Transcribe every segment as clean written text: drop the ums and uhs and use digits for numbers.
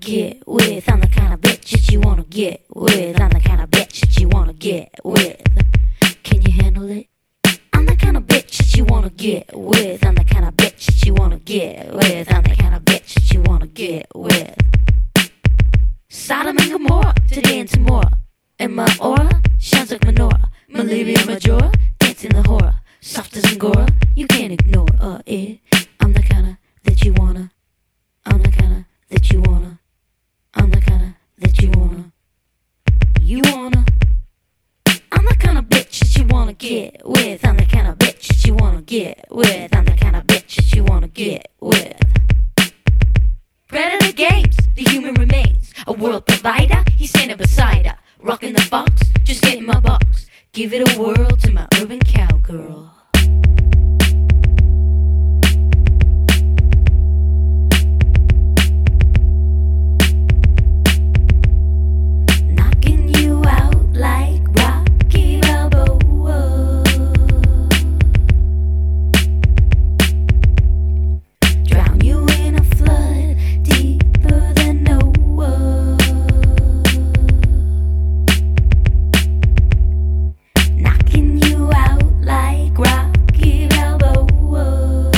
get with. I'm the kind of bitch that you wanna get with. I'm the kind of bitch that you wanna get with. Can you handle it? I'm the kind of bitch that you wanna get with. I'm the kind of bitch that you wanna get with. I'm the kind of bitch that you wanna get with. Sodom and Gomorrah, today and tomorrow. And my aura shines like menorah. Malaria majora, dancing the horror. Soft as Angora, you can't ignore it. I'm the kinda that you wanna. I'm the kinda that you wanna. I'm the kinda that you wanna. You wanna. I'm the kinda bitch that you wanna get with. I'm the kinda bitch that you wanna get with. I'm the kinda bitch that you wanna get with. Predator games, the human remains. A world provider, he's standing beside her. Rocking the box, just getting my box. Give it a whirl to my urban cowgirl. Knocking you out like Rocky Balboa. Drown you in a flood deeper than Noah. Knocking you out like Rocky Balboa.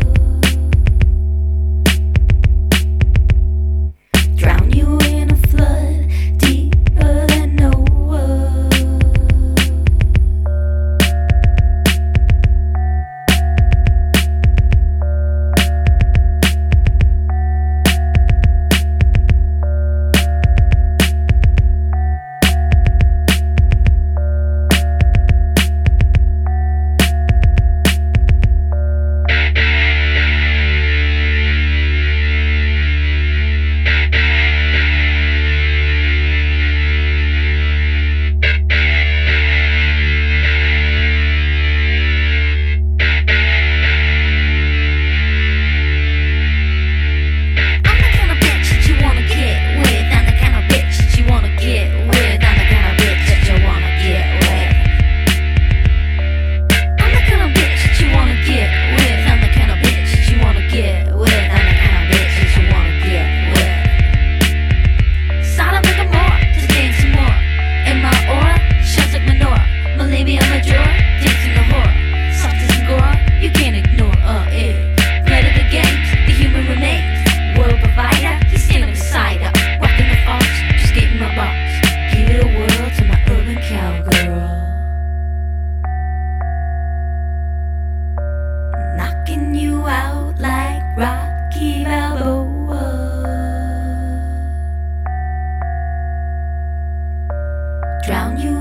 Drown you in a flood deeper than Noah. Knocking you out like Rocky Balboa. Drown you